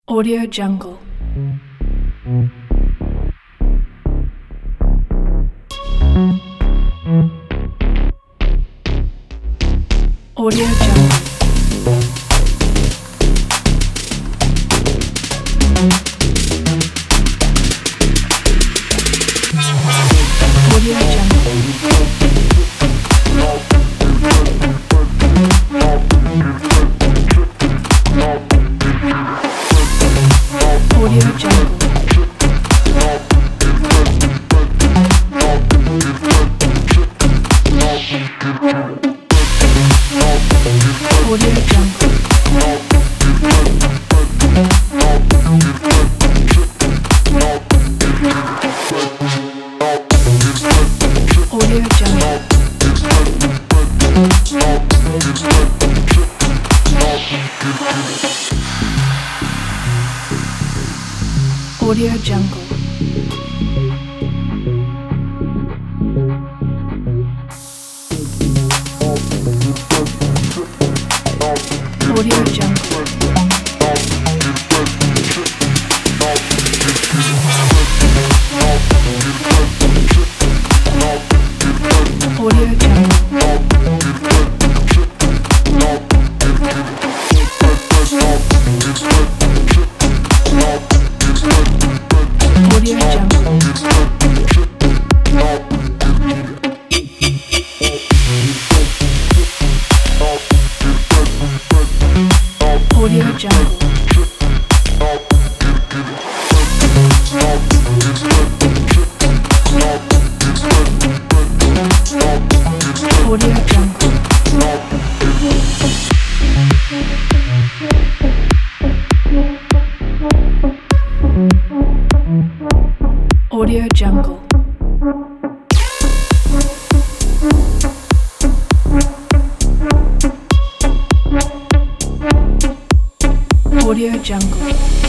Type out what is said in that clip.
Audio Jungle. Audio Jungle. Audio Jungle. Audio Jungle. Audio Jungle. Audio Jungle. Audio Jungle. Audio Jungle. Audio Jungle. Audio Jungle. Audio Jungle. Audio Jungle. Audio Jungle.